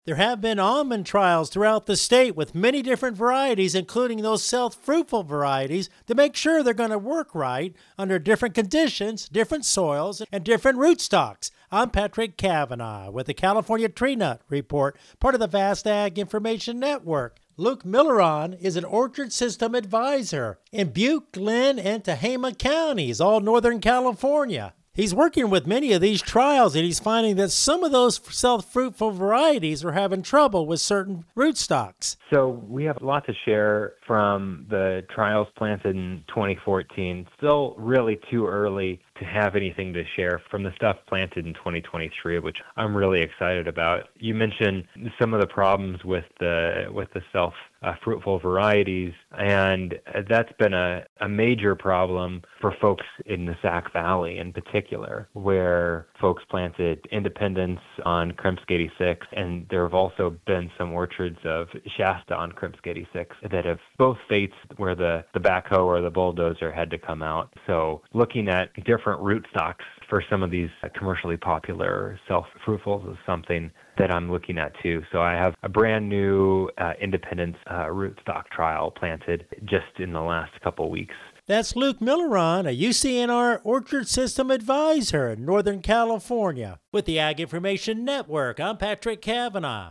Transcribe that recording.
There have been almond trials throughout the state with many different varieties, including those self-fruitful varieties, to make sure they're going to work right under different conditions, different soils, and different rootstocks. I'm Patrick Cavanaugh with the California Tree Nut Report, part of the Vast Ag Information Network. Luke Milleron is an orchard system advisor in Butte, Glenn, and Tehama counties, all Northern California. He's working with many of these trials, and he's finding that some of those self-fruitful varieties are having trouble with certain rootstocks. So we have a lot to share from the trials planted in 2014. Still really too early to have anything to share from the stuff planted in 2023, which I'm really excited about. You mentioned some of the problems with the self-fruitful varieties, and that's been a major problem for folks in the Sac Valley in particular, where folks planted Independence on Kremsk 86, and there have also been some orchards of Shasta on Kremsk 86 that have both fates where the backhoe or the bulldozer had to come out. So looking at different rootstocks for some of these commercially popular self-fruitfuls is something that I'm looking at too. So I have a brand new Independence rootstock trial planted just in the last couple weeks. That's Luke Milleron, a UCNR Orchard System Advisor in Northern California. With the Ag Information Network, I'm Patrick Cavanaugh.